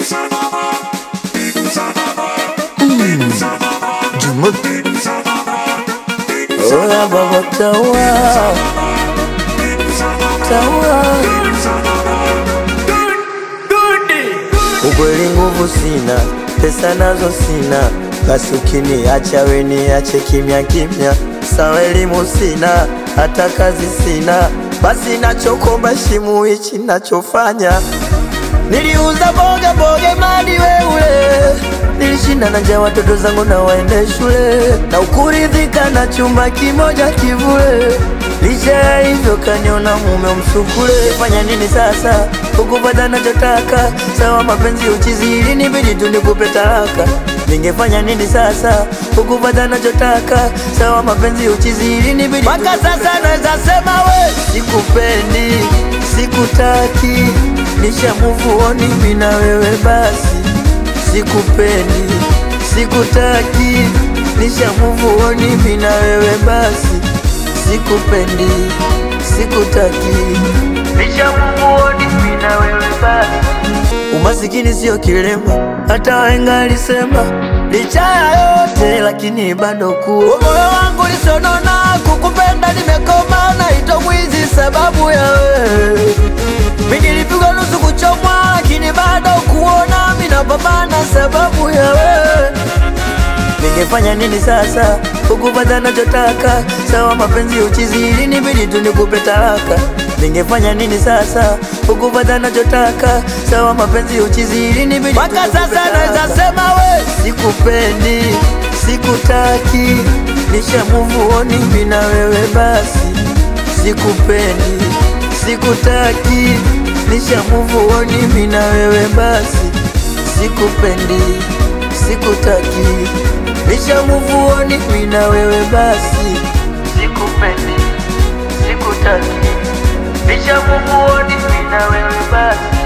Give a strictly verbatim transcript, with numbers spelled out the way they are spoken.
Mm. Jumut. Oh ya baba tawa, tawa. Ukweli nguvu sina, pesa nazo sina, basi ukiniacha we niache kimya kimya. Sawa elimu sina, hata kazi sina, basi nachokomba shimu hichi nachofanya. Niliuza boga boga mali weule, nilishinda na njaa watoto zangu na waende shule, na ukuridhika na chumba kimoja kivule. Licha ya hivyo kaniona mume msukule. Fanya nini sasa ukupata nachotaka? Sawa mapenzi uchizi ili nibidi tu nikupe talaka. Ningefanya nini sasa ukupata nachotaka? Sawa mapenzi uchizi ili nibidi. Mpaka sasa naweza sema we sikupendi, sikutaki, nisha move on mimi na wewe basi. Sikupendi, sikutaki, nisha move on mimi na wewe basi. Sikupendi, sikutaki, nisha move on mimi na wewe basi. Umasikini sio kilema, hata wahenga alisema. Licha ya yote lakini bado kuwa moyo wangu lisonona, kukupenda nimekoma, naitwa mwizi sababu ya wewe. Mimi nilipigwa nusu kuchomwa, lakini bado kuona mimi napambana sababu ya wewe. Ningefanya nini sasa ukupata nachotaka? Sawa mapenzi uchizi ili nibidi tu nikupe talaka. Ningefanya nini sasa ukupata nachotaka? Sawa mapenzi uchizi ili nibidi. Mpaka sasa naweza sema we sikupendi, sikutaki, nisha move on mimi na wewe basi. Sikupendi, sikutaki, nisha move on mimi na wewe basi. Sikupendi, sikutaki, nisha move on mimi na wewe basi. Sikupendi, sikutaki, nisha move on mimi na wewe basi.